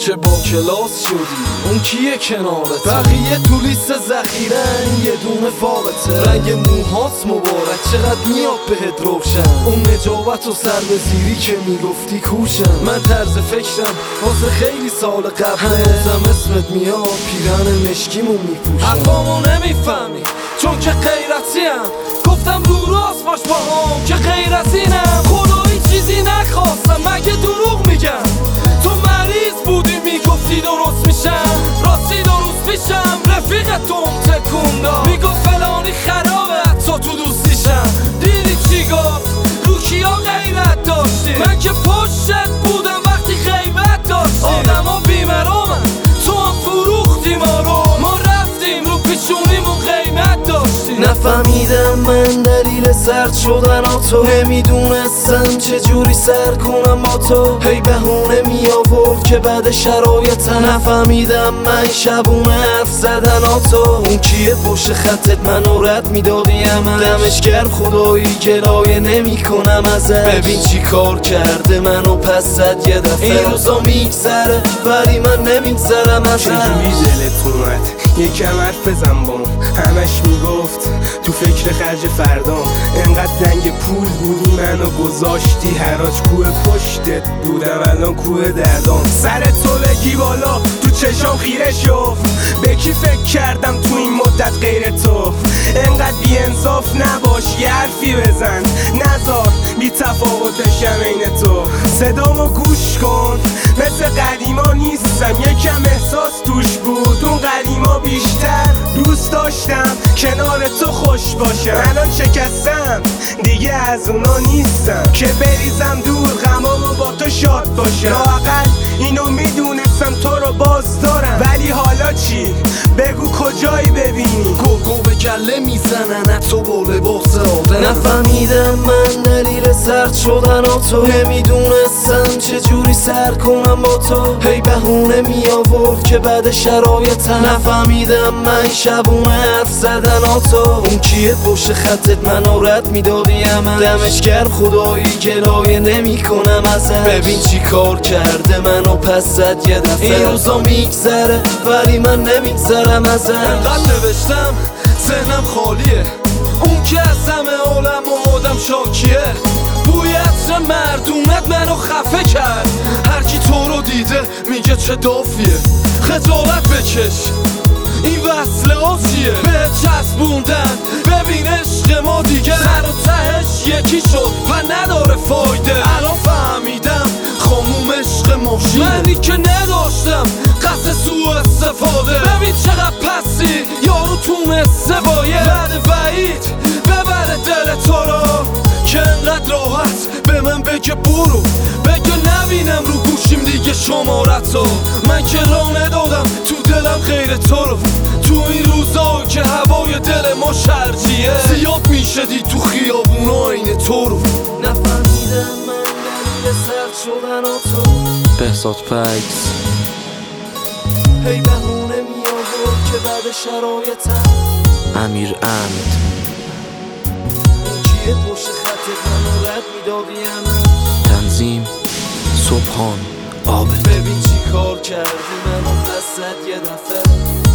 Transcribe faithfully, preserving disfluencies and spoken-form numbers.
چه با کلاس شدی اون کیه کنارت؟ بقیه تو لیست ذخیره یه دونه فاقته. رنگ موهات مبارک چقدر میاد بهت روشن. اون نجابت و سر به زیری که میگفتی کوشن. من طرز فکرم واسه خیلی سال قبل هنوزم اسمت میاد پیرن مشکیمو میپوشن. حرفامو نمیفهمی چون که غیرتیم. گفتم رو راست باش با هم که غیر از اینم. خدایی چیزی نخواستم مگه دروغ میگم؟ تو مریض بودی میگفتی درست میشم. راستی درست میشم رفیقتون تکون داد میگفت فلانی خرابه حتی تو دوستیشم. دیدی چی گفت؟ رو کیا غیرت داشتی؟ من که پشتت بودم وقتی غیبت داشتی. آدم ها بیمرامن تو هم فروختی ما رو. ما رفتیم رو پیشونیمون قیمت داشتی. نفهمیدم من دلیل سرد شدن تو. نمیدونستم چجوری سر کنم با تو. هی بهونه می آورد که بعد شرایطم. نفهمیدم من شبونه حرف زدن تو. اون کیه پشت خطت منو رد میدادی من. دمش گرم خدایی گلایه نمی کنم ازت. ببین چی کار کرده منو پس زد یه دفعه. این روزا میگذره ولی من نمیگذرم ازت. چجوری دلت اومد یکم حرف بزن بام. همش میگفت تو فکر خرج فردام. انقدر دنگ پول بودی منو گذاشتی حراج. کوه پشتت بودم الان کوه دردام. سر تو بگی بالا تو چشام خیره شو. به کی فکر کردم تو این مدت غیر تو؟ انقدر بی انصاف نباش یه حرفی بزن. نذار بی تفاوتشم این تو. صدامو گوش کن مثل قدیما نیستم. یکم احساس توش بود اون قدیما بیشتر. دوست داشتم کنار تو خوش باشم. الان شکستم دیگه از اونا نیستم که بریزم دور غمامو با تو شاد باشم. لااقل اینو میدونستم تو رو باز دارم. ولی حالا چی؟ بگو کجایی ببینی؟ گو به گله میزنن تو با لباس آدم. نفهمیدم من دلیل سرد شدن تو. نمیدونستم چجوری سر کنم با تو. هی بهونه می آورد که بعد شرایطم. نفهمیدم من شبونه حرف زدن تو. اون کیه پشت خطت منو رد میدادی من. دمش گرم خدایی گلایه نمی کنم ازت. ببین چی کار کرده منو پس زد یه دفعه. این روزا میگذره ولی من نمیگذرم ازت. انقدر نوشتم ذهنم خالیه. اون که از همه عالم و آدم شاکیه. بوی عطر مردونت منو خفه کرد. هرکی تو رو دیده میگه چه دافیه. خجالت بکش این وصل آسیه. به چسبوندن ببین عشق ما دیگه سر و تهش یکی شد و نداره فایده. الان فهمیدم خاموم عشق ماشینه. منی که نداشتم قصد سوء استفاده. ببین چقدر پسی یارو تونسته با یه بعد وعید ببره دل تو رو. که انقدر راحت به من بگه برو. بگه نبینم رو گوشیم دیگه شمارتو. من که راه ندادم تو دلم غیر تو رو. تو این روزا که هوای دل ما شرجیه. زیاد میشدی تو خیابونا این تو رو. نفهمیدم من دلیل سرد شدن تو. بهزاد فکس. هی بهونه می آورد که بعد شرایطم. امیر امد. کیه پشت خطت منو رد میدادی من. تنظیم صبحان عابد. ببین چی کار کردی منو پس زد یه دفعه.